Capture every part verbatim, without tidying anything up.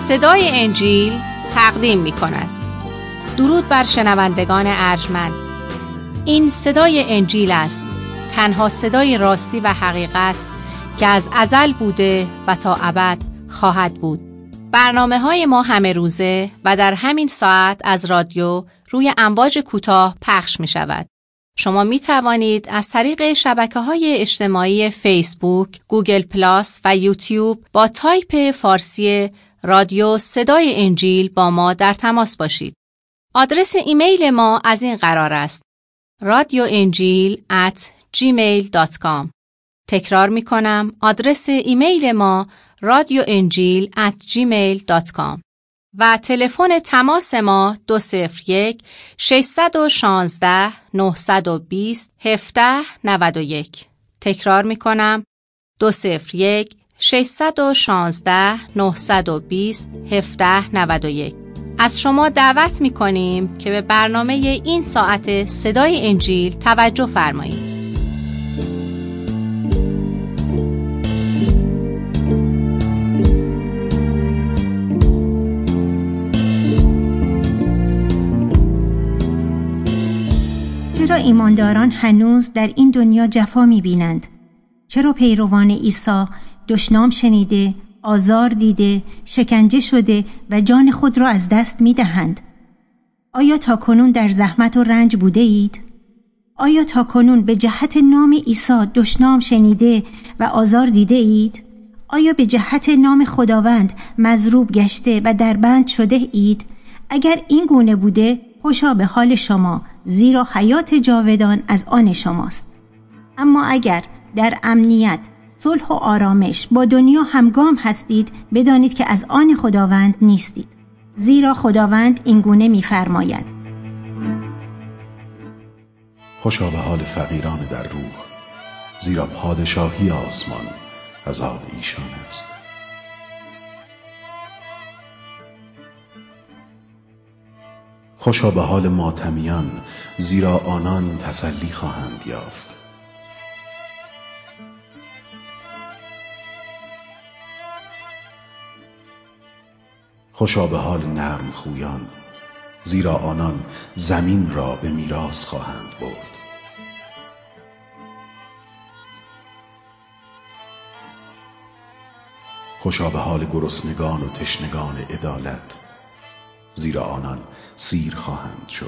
صدای انجیل تقدیم می کند. درود بر شنوندگان ارجمند. این صدای انجیل است، تنها صدای راستی و حقیقت که از ازل بوده و تا ابد خواهد بود. برنامه های ما همه روزه و در همین ساعت از رادیو روی امواج کوتاه پخش می شود. شما می توانید از طریق شبکه‌های اجتماعی فیسبوک، گوگل پلاس و یوتیوب با تایپ فارسی رادیو صدای انجیل با ما در تماس باشید. آدرس ایمیل ما از این قرار است: رادیو انجیل ات جیمیل دات کام. تکرار می کنم، آدرس ایمیل ما رادیو انجیل ات جیمیل دات کام و تلفن تماس ما دو صفر یک ششصد و شانزده نهصد و بیست هفده نود و یک. تکرار می کنم، دو صفر یک ششصد و شانزده نهصد و بیست هفده نود و یک. از شما دعوت می کنیم که به برنامه این ساعت صدای انجیل توجه فرمایید. چرا ایمانداران هنوز در این دنیا جفا می‌بینند؟ چرا پیروان عیسی دشنام شنیده، آزار دیده، شکنجه شده و جان خود را از دست می‌دهند؟ آیا تاکنون در زحمت و رنج بوده اید؟ آیا تاکنون به جهت نام عیسی دشنام شنیده و آزار دیده اید؟ آیا به جهت نام خداوند مضروب گشته و در بند شده اید؟ اگر این گونه بوده، خوشا به حال شما، زیرا حیات جاودان از آن شماست. اما اگر در امنیت، صلح و آرامش با دنیا همگام هستید، بدانید که از آن خداوند نیستید، زیرا خداوند این گونه می‌فرماید: خوشا به حال فقیران در روح، زیرا پادشاهی آسمان از آن ایشان است. خوشا به حال ماتمیان، زیرا آنان تسلی خواهند یافت. خوشا به حال نرم خویان، زیرا آنان زمین را به میراث خواهند برد. خوشا به حال گرسنگان و تشنگان عدالت، زیرا آنان سیر خواهند شد.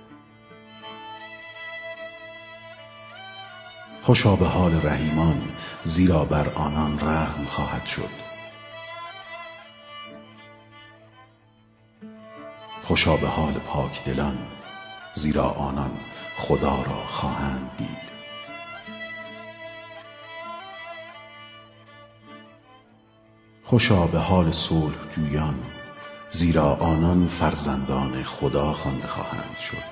خوشا به حال رحیمان، زیرا بر آنان رحم خواهد شد. خوشا به حال پاکدلان، زیرا آنان خدا را خواهند دید. خوشا به حال صلح جویان، زیرا آنان فرزندان خدا خوانده خواهند شد.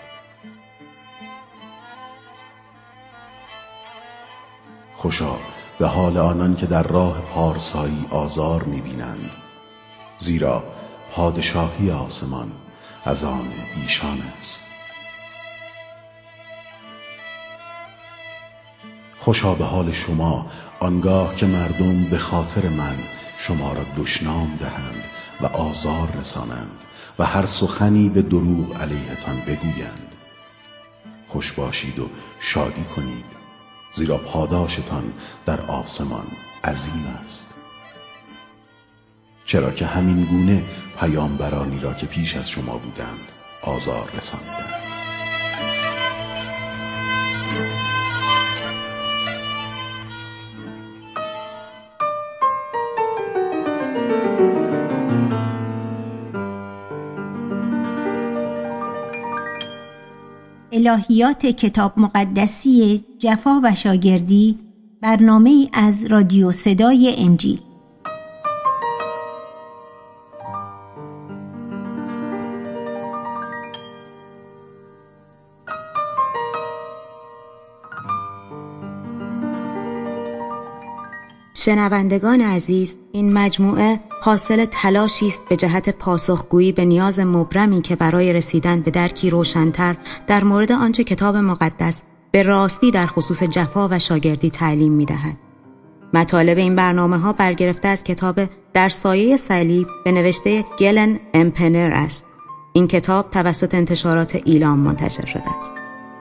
خوشا به حال آنان که در راه پارسایی آزار می‌بینند، زیرا پادشاهی آسمان از آن ایشان است. خوشا به حال شما آنگاه که مردم به خاطر من شما را دشنام دهند و آزار رسانند و هر سخنی به دروغ علیهتان بگویند. خوش باشید و شادی کنید، زیرا پاداشتان در آسمان عظیم است. چرا که همین گونه پیامبرانی را که پیش از شما بودند آزار رساندند. الهیات کتاب مقدسی جفا و شاگردی، برنامه‌ای از رادیو صدای انجیل. شنوندگان عزیز، این مجموعه حاصل تلاشی است به جهت پاسخگویی به نیاز مبرمی که برای رسیدن به درکی روشن‌تر در مورد آنچه کتاب مقدس به راستی در خصوص جفا و شاگردی تعلیم می‌دهد. مطالب این برنامه‌ها برگرفته از کتاب در سایه صلیب به نوشته گلن امپنر است. این کتاب توسط انتشارات ایلام منتشر شده است.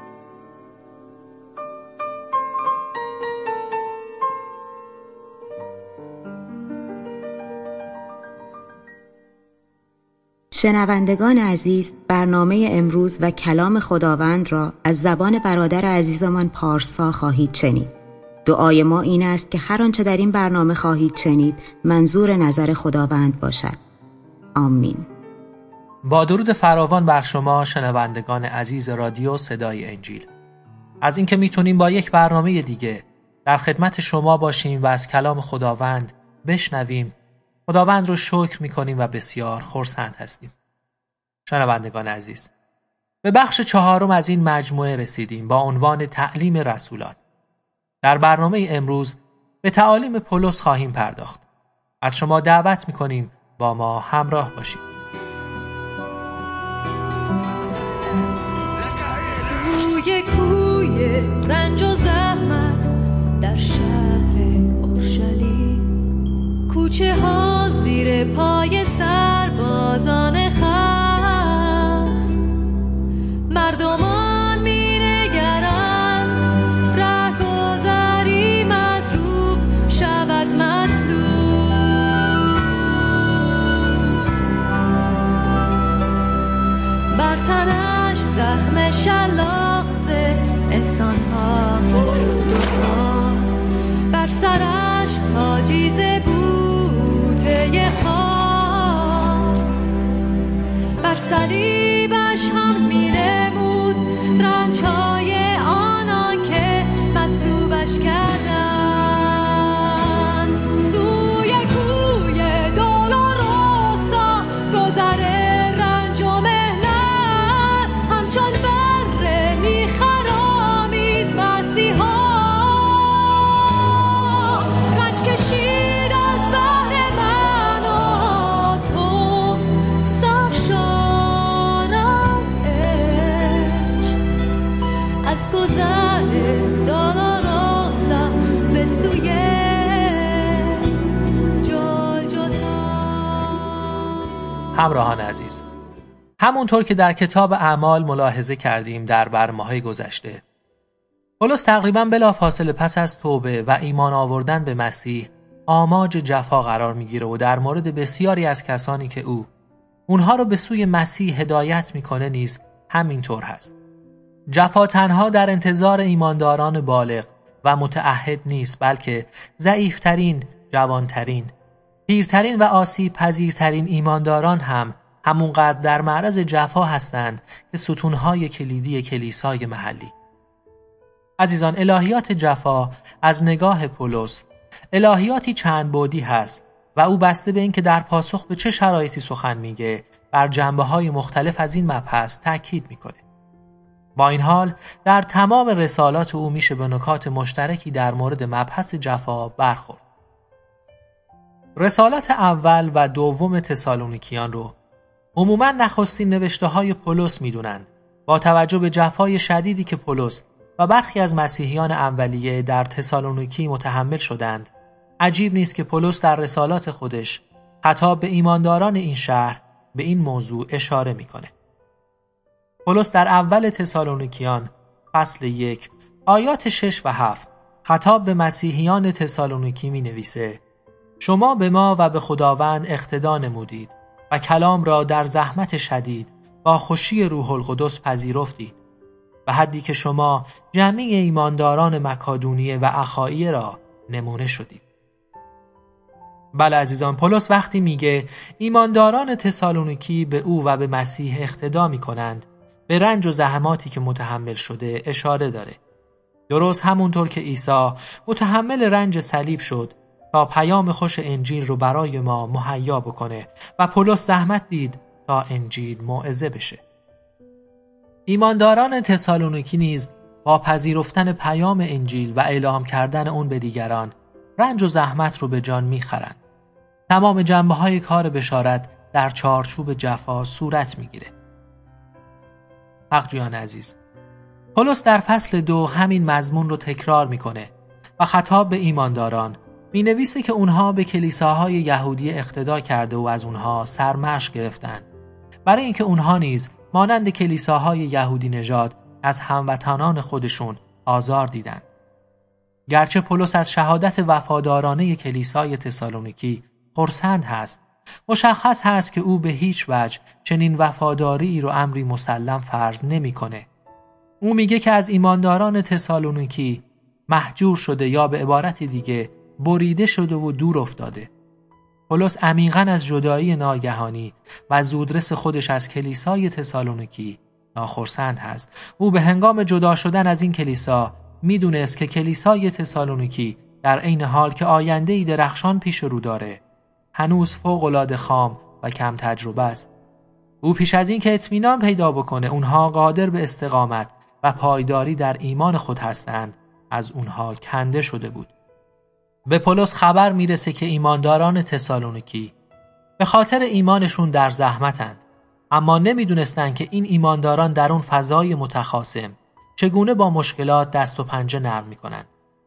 شنوندگان عزیز، برنامه امروز و کلام خداوند را از زبان برادر عزیزمان پارسا خواهید شنید. دعای ما این است که هر آنچه در این برنامه خواهید شنید منظور نظر خداوند باشد. آمین. با درود فراوان بر شما شنوندگان عزیز رادیو صدای انجیل. از اینکه میتونیم با یک برنامه دیگه در خدمت شما باشیم و از کلام خداوند بشنویم، خداوند رو شکر میکنیم و بسیار خرسند هستیم. شنوندگان عزیز، به بخش چهارم از این مجموعه رسیدیم با عنوان تعلیم رسولان. در برنامه امروز به تعالیم پولس خواهیم پرداخت. از شما دعوت میکنیم با ما همراه باشید. روی کوی رنج و زحمت در شهر اورشلیم، کوچه ها زیر پای سربازان خست، مردمان می نگرند رهگذری مظلوم شود مظلوم، بر تنش زخم شلاق ز احسان‌ها ها، بر سرش تاجی ز بوته خاک، بر صلیبش هم می‌نمود رنج‌های آنان که مصلوبش کردند. سوی کوی دولوروسا گذر رنج و مهنت، همچون بره می‌خرامید مسیحا، رنج کشید از بهر من و تو، سرشار از عشق، از گذر دولوروسا به سوی جلجتا. همراهان عزیز، همونطور که در کتاب اعمال ملاحظه کردیم در برنامه‌های گذشته، پولس تقریباً بلافاصله پس از توبه و ایمان آوردن به مسیح آماج جفا قرار میگیره و در مورد بسیاری از کسانی که او اونها رو به سوی مسیح هدایت میکنه نیز همینطور هست. جفا تنها در انتظار ایمانداران بالغ و متعهد نیست، بلکه ضعیفترین، جوانترین، پیرترین و آسیب پذیرترین ایمانداران هم همونقدر در معرض جفا هستند که ستونهای کلیدی کلیسای محلی. عزیزان، الهیات جفا از نگاه پولس الهیاتی چند بعدی هست و او بسته به این که در پاسخ به چه شرایطی سخن میگه بر جنبه‌های مختلف از این مبحث تاکید میکنه. با این حال در تمام رسالات او میشه به نکات مشترکی در مورد مبحث جفا برخورد. رسالات اول و دوم تسالونیکیان رو عموماً نخستین نوشته های پولس میدونند. با توجه به جفای شدیدی که پولس و برخی از مسیحیان اولیه در تسالونیکی متحمل شدند، عجیب نیست که پولس در رسالات خودش خطاب به ایمانداران این شهر به این موضوع اشاره میکنه. پولس در اول تسالونیکیان فصل یک آیات شش و هفت خطاب به مسیحیان تسالونیکی می نویسه: شما به ما و به خداوند اقتدا نمودید و کلام را در زحمت شدید با خوشی روح القدس پذیرفتید، به حدی که شما جمیع ایمانداران مکادونیه و اخائیه را نمونه شدید. بله عزیزان، پولس وقتی میگه ایمانداران تسالونیکی به او و به مسیح اقتدا میکنند، به رنج و زحماتی که متحمل شده اشاره داره. درست همونطور که عیسی متحمل رنج صلیب شد تا پیام خوش انجیل رو برای ما مهیا بکنه و پولس زحمت دید تا انجیل موعظه بشه. ایمانداران تسالونیکی نیز با پذیرفتن پیام انجیل و اعلام کردن اون به دیگران رنج و زحمت رو به جان میخرند. تمام جنبه‌های کار بشارت در چارچوب جفا صورت میگیره. حقجویان عزیز، پولس در فصل دو همین مضمون رو تکرار میکنه و خطاب به ایمانداران می نویسه که اونها به کلیساهای یهودی اقتدا کرده و از اونها سرمشق گرفتند، برای اینکه اونها نیز مانند کلیساهای یهودی نژاد از هموطنان خودشون آزار دیدند. گرچه پولس از شهادت وفادارانه کلیسای تسالونیکی خرسند هست، مشخص هست که او به هیچ وجه چنین وفاداری رو امری مسلم فرض نمی‌کنه. او میگه که از ایمانداران تسالونیکی محجور شده یا به عبارت دیگه بریده شده و دور افتاده. پولس عمیقاً از جدایی ناگهانی و زودرس خودش از کلیسای تسالونیکی ناخرسند هست. او به هنگام جدا شدن از این کلیسا میدونست که کلیسای تسالونیکی در عین حال که آینده‌ای درخشان پیش رو داره، هنوز فوق‌العاده خام و کم تجربه است. او پیش از این که اطمینان پیدا بکنه اونها قادر به استقامت و پایداری در ایمان خود هستند، از اونها کنده شده بود. به پولس خبر میرسه که ایمانداران تسالونیکی به خاطر ایمانشون در زحمتند، اما نمیدونستند که این ایمانداران در اون فضای متخاصم چگونه با مشکلات دست و پنجه نرم میکنند.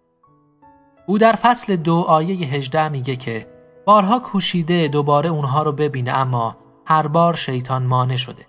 او در فصل دو آیه هجده میگه که بارها کوشیده دوباره اونها رو ببینه، اما هر بار شیطان مانع شده.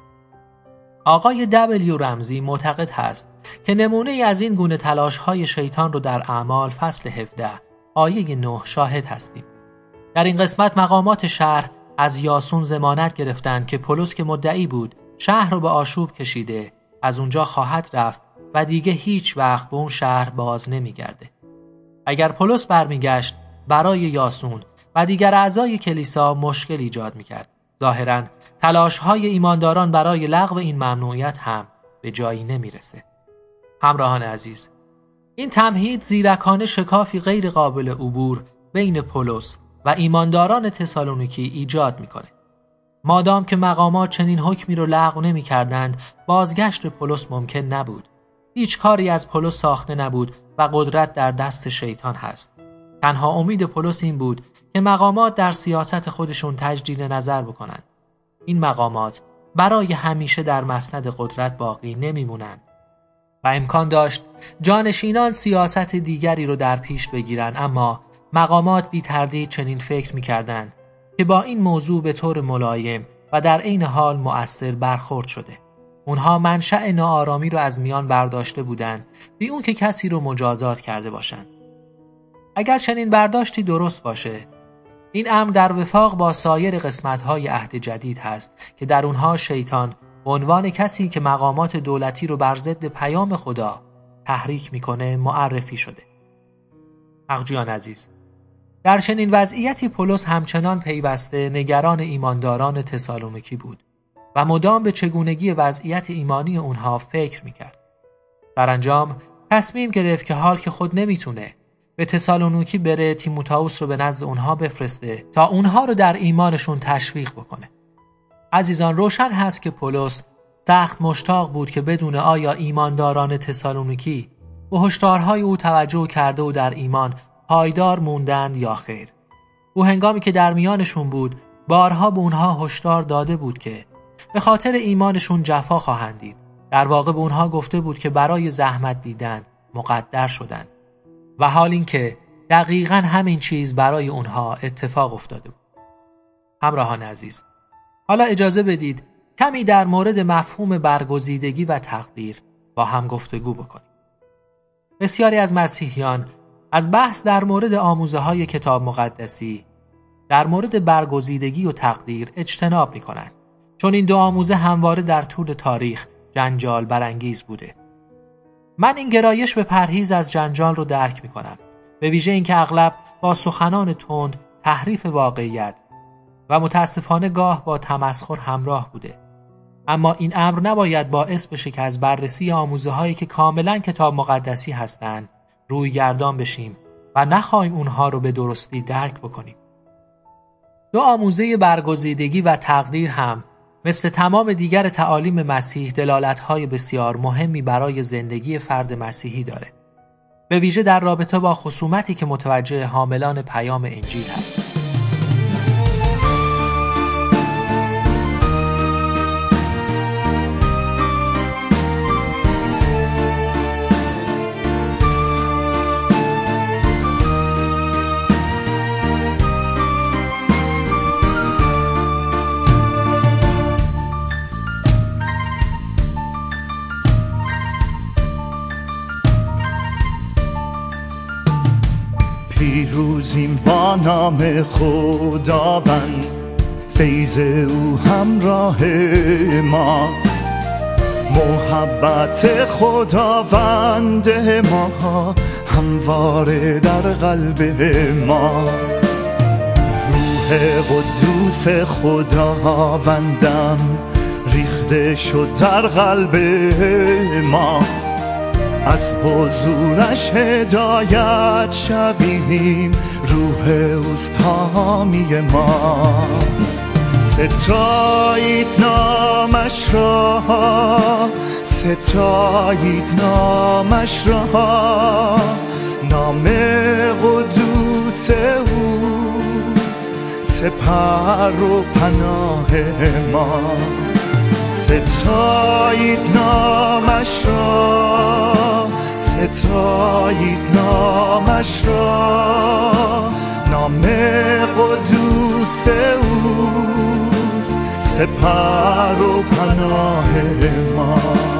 آقای دبلیو رمزی معتقد هست که نمونه ای از این گونه تلاش‌های شیطان رو در اعمال فصل هفده آیه نه شاهد هستیم. در این قسمت مقامات شهر از یاسون ضمانت گرفتند که پولس که مدعی بود شهر رو به آشوب کشیده، از اونجا خواهد رفت و دیگه هیچ وقت به اون شهر باز نمیگرده. اگر پولس برمیگشت برای یاسون و دیگر اعضای کلیسا مشکل ایجاد میکرد. ظاهراً تلاش‌های ایمانداران برای لغو این ممنوعیت هم به جایی نمیرسه. همراهان عزیز، این تمهید زیرکانه شکافی غیر قابل عبور بین پولس و ایمانداران تسالونیکی ایجاد میکنه. مادام که مقامات چنین حکمی رو لغو نمی‌کردند، بازگشت پولس ممکن نبود. هیچ کاری از پولس ساخته نبود و قدرت در دست شیطان هست. تنها امید پولس این بود که مقامات در سیاست خودشون تجدید نظر بکنند. این مقامات برای همیشه در مسند قدرت باقی نمیمونند و امکان داشت جانشینان سیاست دیگری رو در پیش بگیرن، اما مقامات بی تردید چنین فکر می‌کردند که با این موضوع به طور ملایم و در عین حال مؤثر برخورد شده. اونها منشأ ناآرامی رو از میان برداشته بودند، بی اون که کسی رو مجازات کرده باشند. اگر چنین برداشتی درست باشه، این امر در وفاق با سایر قسمت‌های عهد جدید هست که در اونها شیطان به عنوان کسی که مقامات دولتی رو بر ضد پیام خدا تحریک میکنه معرفی شده. حقجیان عزیز، در چنین وضعیتی پولس همچنان پیوسته نگران ایمانداران تسالونیکی بود و مدام به چگونگی وضعیت ایمانی اونها فکر میکرد. سرانجام تصمیم گرفت که حال که خود نمیتونه به تسالونیکی بره، تیموتائوس رو به نزد اونها بفرسته تا اونها رو در ایمانشون تشویق بکنه. عزیزان، روشن هست که پولس سخت مشتاق بود که بدونه آیا ایمانداران تسالونیکی به هشدارهای او توجه کرده و در ایمان پایدار موندند یا خیر. او هنگامی که در میانشون بود بارها به اونها هشدار داده بود که به خاطر ایمانشون جفا خواهند دید. در واقع به اونها گفته بود که برای زحمت دیدن مقدر شدند و حال این که دقیقاً همین چیز برای اونها اتفاق افتاده بود. همراهان عزیز، حالا اجازه بدید کمی در مورد مفهوم برگزیدگی و تقدیر با هم گفتگو بکنیم. بسیاری از مسیحیان از بحث در مورد آموزه‌های کتاب مقدسی در مورد برگزیدگی و تقدیر اجتناب می‌کنند، چون این دو آموزه همواره در طول تاریخ جنجال برانگیز بوده. من این گرایش به پرهیز از جنجال رو درک می‌کنم، به ویژه اینکه اغلب با سخنان تند تحریف واقعیت و متاسفانه گاه با تمسخر همراه بوده. اما این امر نباید باعث بشه که از بررسی آموزه‌هایی که کاملاً کتاب مقدسی هستند روی گردان بشیم و نخواهیم اونها رو به درستی درک بکنیم. دو آموزه برگزیدگی و تقدیر هم مثل تمام دیگر تعالیم مسیح دلالت‌های بسیار مهمی برای زندگی فرد مسیحی داره، به ویژه در رابطه با خصومتی که متوجه حاملان پیام انجیل هست. نام خداوند، فیض او همراه ماست. محبت خداوند ما همواره در قلب ماست. روح قدوس خداوندم ریخته شد در قلب ما، از حضورش هدایت شویم، روح اوست حامی ما. ستایید نامش را، ستایید نامش را، نام قدوس اوست سپر و پناه ما. ستایید نامش را، ستایید نامش را، نام قدوس اوست سپر و پناه ما.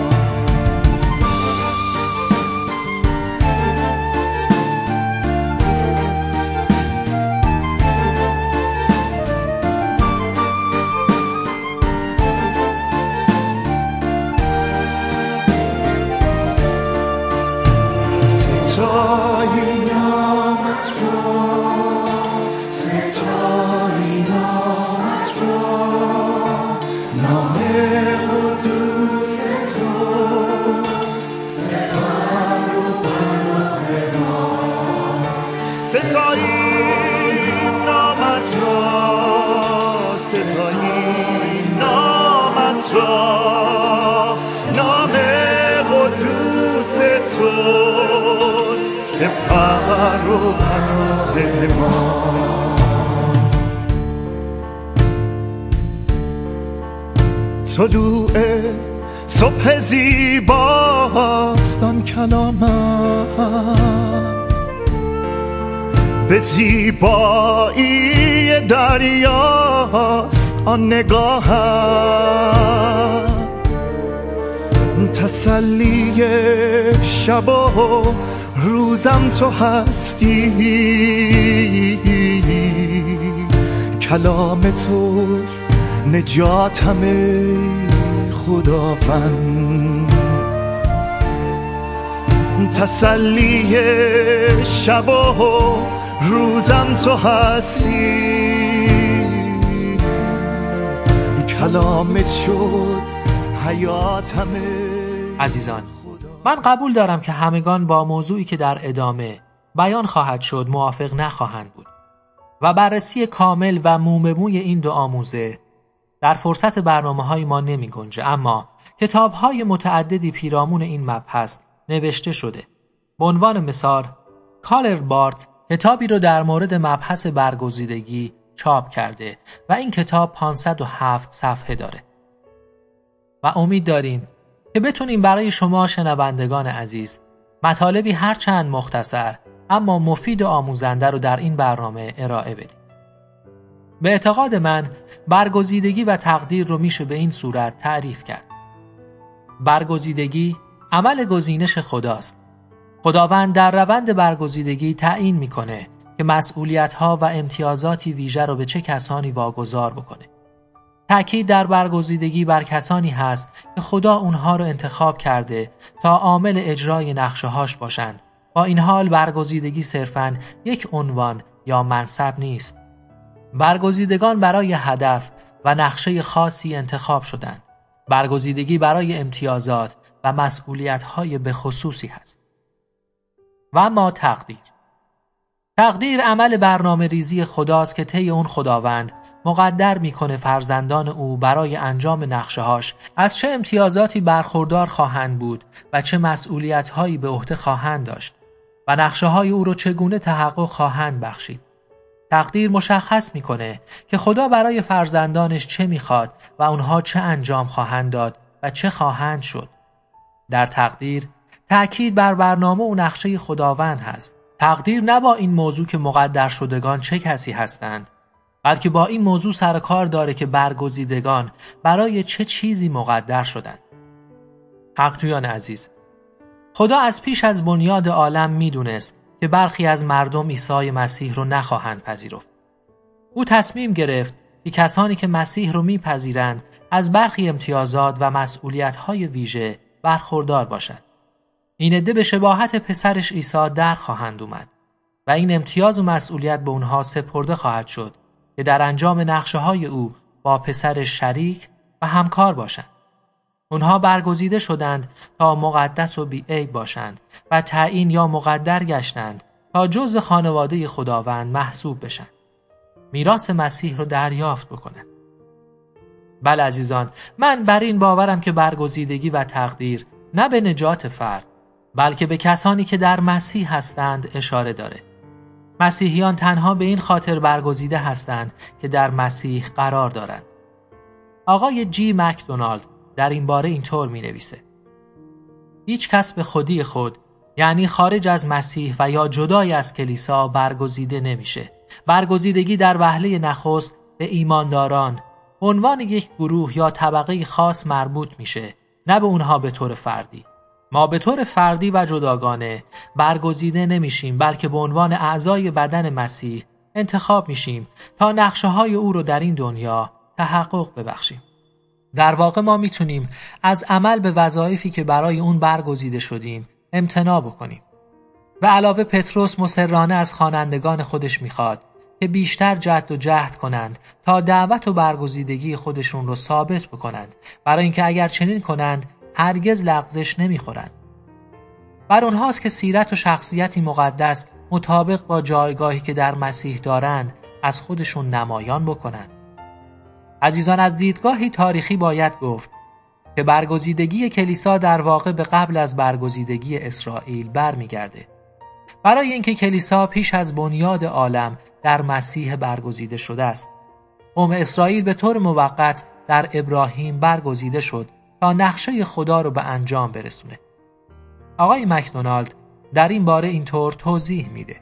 سپر و پناه ما. طلوع صبح زیباست آن کلامت، به زیبایی دریاست آن نگاهت. تسلی شب و روزم تو هستی، کلام توست نجاتم خداوند. تسلی شب و روزم تو هستی، کلامت شد حیاتم. عزیزان، من قبول دارم که همگان با موضوعی که در ادامه بیان خواهد شد موافق نخواهند بود و بررسی کامل و مو به موی این دو آموزه در فرصت برنامه‌های ما نمی گنجه، اما کتاب‌های متعددی پیرامون این مبحث نوشته شده. به عنوان مثال کالر بارت کتابی رو در مورد مبحث برگزیدگی چاپ کرده و این کتاب پانصد و هفت صفحه داره و امید داریم که بتونیم برای شما شنوندگان عزیز مطالبی هرچند مختصر اما مفید و آموزنده رو در این برنامه ارائه بدیم. به اعتقاد من برگزیدگی و تقدیر رو میشه به این صورت تعریف کرد. برگزیدگی عمل گزینش خداست. خداوند در روند برگزیدگی تعیین میکنه که مسئولیت‌ها و امتیازاتی ویژه رو به چه کسانی واگذار بکنه. تأکید در برگزیدگی بر کسانی هست که خدا اونها رو انتخاب کرده تا عامل اجرای نقشه‌هاش باشند. با این حال برگزیدگی صرفاً یک عنوان یا منصب نیست. برگزیدگان برای هدف و نقشه خاصی انتخاب شدند. برگزیدگی برای امتیازات و مسئولیت‌های به خصوصی هست. و اما تقدیر. تقدیر عمل برنامه ریزی خداست که طی اون خداوند مقدر میکنه فرزندان او برای انجام نقشه‌هاش از چه امتیازاتی برخوردار خواهند بود و چه مسئولیت‌هایی به عهده خواهند داشت و نقشه‌های او رو چگونه تحقق خواهند بخشید. تقدیر مشخص میکنه که خدا برای فرزندانش چه میخواد و اونها چه انجام خواهند داد و چه خواهند شد. در تقدیر تأکید بر برنامه و نقشه خداوند هست. تقدیر نه با این موضوع که مقدر شدگان چه کسی هستند، بلکه با این موضوع سر کار داره که برگزیدگان برای چه چیزی مقدر شدند. حقجویان عزیز، خدا از پیش از بنیاد عالم میدونست که برخی از مردم عیسی مسیح رو نخواهند پذیرفت. او تصمیم گرفت که کسانی که مسیح رو میپذیرند از برخی امتیازات و مسئولیت‌های ویژه برخوردار باشند. این عده به شباهت پسرش عیسی در خواهند اومد و این امتیاز و مسئولیت به اونها سپرده خواهد شد که در انجام نقشه‌های او با پسرش شریک و همکار باشند. اونها برگزیده شدند تا مقدس و بی‌عیب باشند و تعیین یا مقدر گشتند تا جزو خانواده خداوند محسوب بشن. میراث مسیح رو دریافت بکنند. بله عزیزان، من بر این باورم که برگزیدگی و تقدیر نه به نجات فرد بلکه به کسانی که در مسیح هستند اشاره داره. مسیحیان تنها به این خاطر برگزیده هستند که در مسیح قرار دارند. آقای جی مکدونالد در این باره اینطور می نویسه: هیچ کس به خودی خود، یعنی خارج از مسیح و یا جدای از کلیسا، برگزیده نمیشه. برگزیدگی در وهله نخست به ایمانداران عنوان یک گروه یا طبقه خاص مربوط میشه، نه به اونها به طور فردی. ما به طور فردی و جداگانه برگزیده نمیشیم، بلکه به عنوان اعضای بدن مسیح انتخاب میشیم تا نقشه های او رو در این دنیا تحقق ببخشیم. در واقع ما میتونیم از عمل به وظایفی که برای اون برگزیده شدیم امتناع بکنیم. به علاوه پتروس مصرانه از خوانندگان خودش میخواد که بیشتر جد و جهد کنند تا دعوت و برگزیدگی خودشون رو ثابت بکنند، برای اینکه اگر چنین کنند هرگز لغزش نمیخورند. بر اونهاست که سیرت و شخصیتی مقدس مطابق با جایگاهی که در مسیح دارند از خودشون نمایان بکنند. عزیزان، از دیدگاهی تاریخی باید گفت که برگزیدگی کلیسا در واقع به قبل از برگزیدگی اسرائیل برمیگرده. برای اینکه کلیسا پیش از بنیاد عالم در مسیح برگزیده شده است. قوم اسرائیل به طور موقت در ابراهیم برگزیده شد تا نقشه خدا رو به انجام برسونه. آقای مکدونالد در این باره اینطور توضیح میده: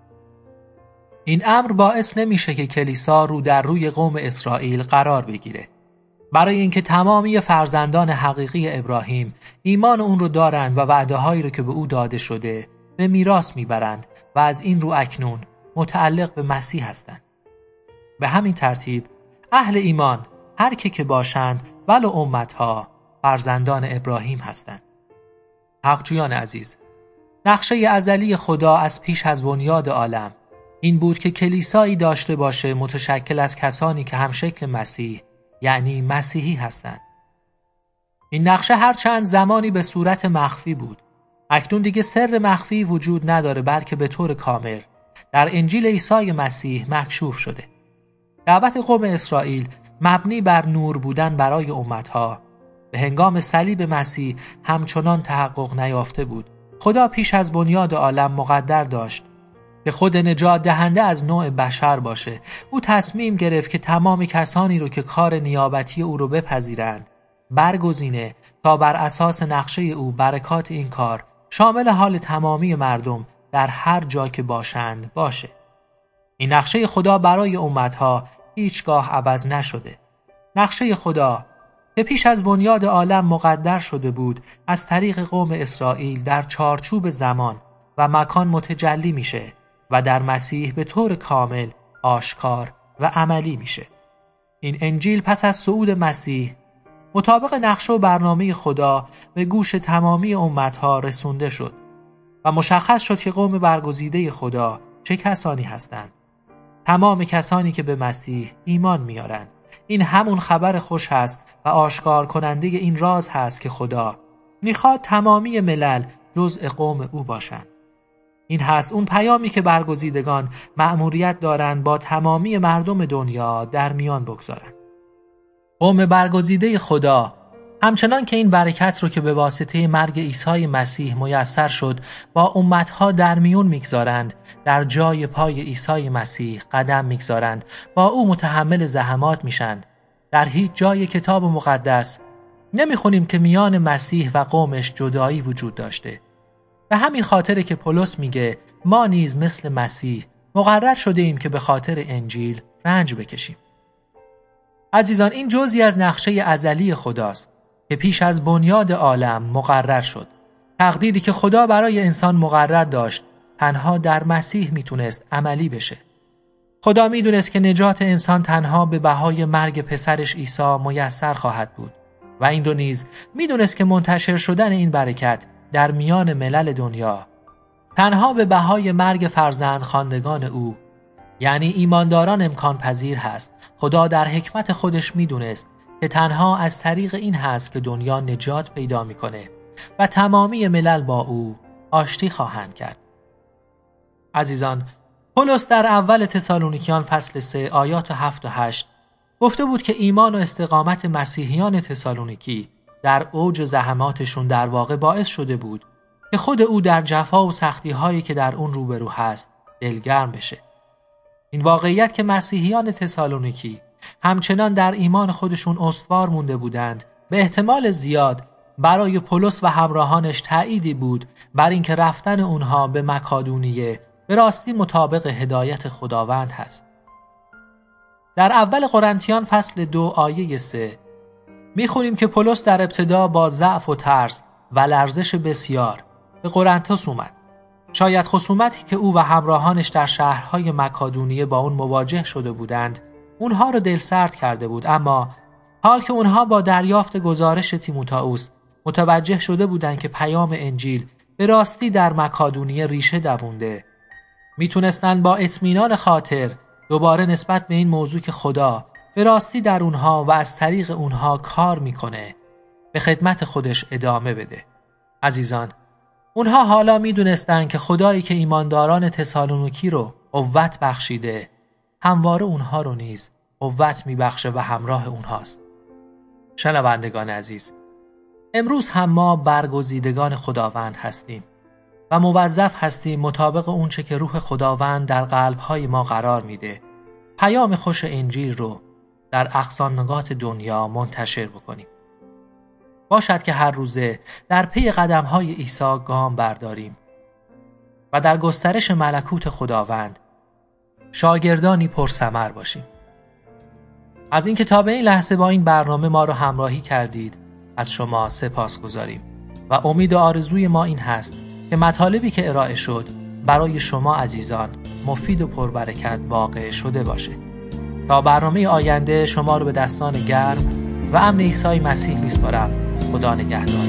این امر باعث نمیشه که کلیسا رو در روی قوم اسرائیل قرار بگیره. برای اینکه تمامی فرزندان حقیقی ابراهیم ایمان اون رو دارند و وعده هایی رو که به او داده شده به میراث میبرند و از این رو اکنون متعلق به مسیح هستند. به همین ترتیب اهل ایمان هر که که باشند ولو امتها فرزندان ابراهیم هستند. حقجویان عزیز، نقشه ازلی خدا از پیش از بنیاد عالم این بود که کلیسایی داشته باشه متشکل از کسانی که هم شکل مسیح، یعنی مسیحی هستند. این نقشه هر چند زمانی به صورت مخفی بود، اکنون دیگه سر مخفی وجود نداره، بلکه به طور کامل در انجیل عیسی مسیح مکشوف شده. دعوت قوم اسرائیل مبنی بر نور بودن برای امتها به هنگام صلیب مسیح همچنان تحقق نیافته بود. خدا پیش از بنیاد عالم مقدر داشت که خود نجات دهنده از نوع بشر باشه. او تصمیم گرفت که تمام کسانی رو که کار نیابتی او رو بپذیرند برگزینه تا بر اساس نقشه او برکات این کار شامل حال تمامی مردم در هر جا که باشند باشه. این نقشه خدا برای امتها هیچگاه عوض نشده. نقشه خدا که پیش از بنیاد عالم مقدر شده بود از طریق قوم اسرائیل در چارچوب زمان و مکان متجلی میشه و در مسیح به طور کامل آشکار و عملی میشه. این انجیل پس از صعود مسیح مطابق نقشه و برنامه خدا به گوش تمامی امتها رسونده شد و مشخص شد که قوم برگزیده خدا چه کسانی هستند. تمام کسانی که به مسیح ایمان میارند. این همون خبر خوش هست و آشکار کننده این راز هست که خدا میخواد تمامی ملل جزء قوم او باشند. این هست اون پیامی که برگزیدگان مأموریت دارند با تمامی مردم دنیا در میان بگذارند. قوم برگزیده خدا همچنان که این برکت رو که به واسطه مرگ عیسی مسیح میسر شد با امتها در میون میگذارند، در جای پای عیسی مسیح قدم میگذارند، با او متحمل زحمات میشند. در هیچ جای کتاب مقدس نمیخونیم که میان مسیح و قومش جدایی وجود داشته. به همین خاطره که پولس میگه ما نیز مثل مسیح مقرر شده ایم که به خاطر انجیل رنج بکشیم. عزیزان، این جزئی از نقشه ازلی خداست که پیش از بنیاد عالم مقرر شد. تقدیری که خدا برای انسان مقرر داشت تنها در مسیح میتونست عملی بشه. خدا میدونست که نجات انسان تنها به بهای مرگ پسرش عیسی میسر خواهد بود و این دو نیز میدونست که منتشر شدن این برکت در میان ملل دنیا تنها به بهای مرگ فرزند خواندگان او، یعنی ایمانداران، امکان پذیر هست. خدا در حکمت خودش میدونست که تنها از طریق این هست که دنیا نجات پیدا میکنه و تمامی ملل با او آشتی خواهند کرد. عزیزان، پولس در اول تسالونیکیان فصل سه آیات هفت و هشت گفته بود که ایمان و استقامت مسیحیان تسالونیکی در اوج زحماتشون در واقع باعث شده بود که خود او در جفا و سختی هایی که در اون روبرو هست دلگرم بشه. این واقعیت که مسیحیان تسالونیکی همچنان در ایمان خودشون استوار مونده بودند به احتمال زیاد برای پولس و همراهانش تأییدی بود بر اینکه رفتن اونها به مکادونیه به راستی مطابق هدایت خداوند هست. در اول قرنتیان فصل دو آیه سه میخونیم که پولس در ابتدا با ضعف و ترس و لرزش بسیار به قرنتس اومد. شاید خصومتی که او و همراهانش در شهرهای مکادونیه با اون مواجه شده بودند اونها رو دلسرد کرده بود، اما حال که اونها با دریافت گزارش تیموتائوس متوجه شده بودند که پیام انجیل به راستی در مکادونیه ریشه دوونده، میتونستن با اطمینان خاطر دوباره نسبت به این موضوع که خدا به راستی در اونها و از طریق اونها کار میکنه به خدمت خودش ادامه بده. عزیزان، اونها حالا میدونستن که خدایی که ایمانداران تسالونیکی رو قوت بخشیده همواره اونها رو نیز قوت میبخشه و همراه اونهاست. شنوندگان عزیز، امروز هم ما برگزیدگان خداوند هستیم و موظف هستیم مطابق اونچه که روح خداوند در قلب‌های ما قرار میده پیام خوش انجیل رو در اقصان‌نقاط دنیا منتشر بکنیم. باشد که هر روزه در پی قدم‌های عیسی گام برداریم و در گسترش ملکوت خداوند شاگردانی پرثمر باشیم. از اینکه تا به این لحظه با این برنامه ما رو همراهی کردید از شما سپاسگزاریم و امید و آرزوی ما این هست که مطالبی که ارائه شد برای شما عزیزان مفید و پربرکت واقع شده باشه. تا برنامه آینده شما رو به دستان گرم و امن عیسی مسیح میسپارم. خدا نگهدار.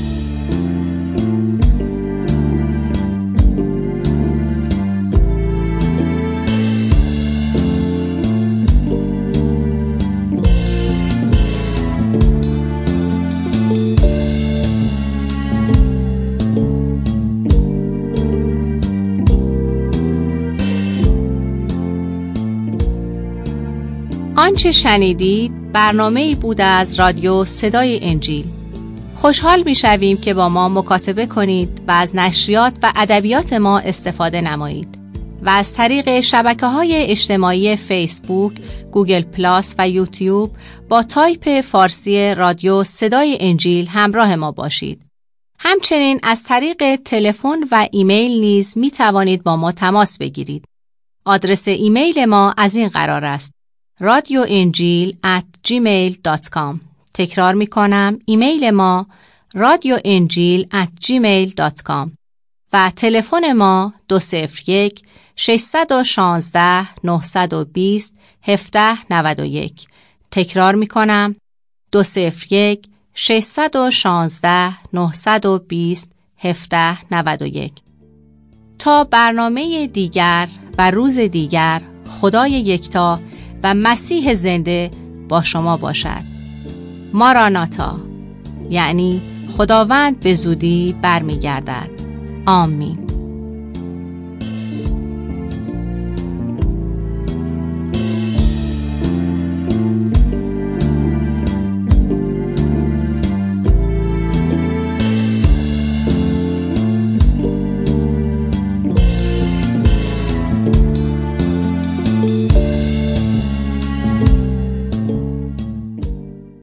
آنچه شنیدید برنامه‌ای بود از رادیو صدای انجیل. خوشحال می‌شویم که با ما مکاتبه کنید و از نشریات و ادبیات ما استفاده نمایید و از طریق شبکه‌های اجتماعی فیسبوک، گوگل پلاس و یوتیوب با تایپ فارسی رادیو صدای انجیل همراه ما باشید. همچنین از طریق تلفن و ایمیل نیز می‌توانید با ما تماس بگیرید. آدرس ایمیل ما از این قرار است: رادیو انجیل ات جیمیل دات کام. تکرار می کنم، ایمیل ما رادیو انجیل ات جیمیل دات کام و تلفن ما دو صفر یک شش یک شش نه دو صفر هفت نه یک. تکرار می کنم، دو صفر یک شش یک شش نه دو صفر هفت نه یک. تا برنامه دیگر و روز دیگر، خدای یکتا و مسیح زنده با شما باشد. ماراناتا، یعنی خداوند به زودی برمیگردد. آمین.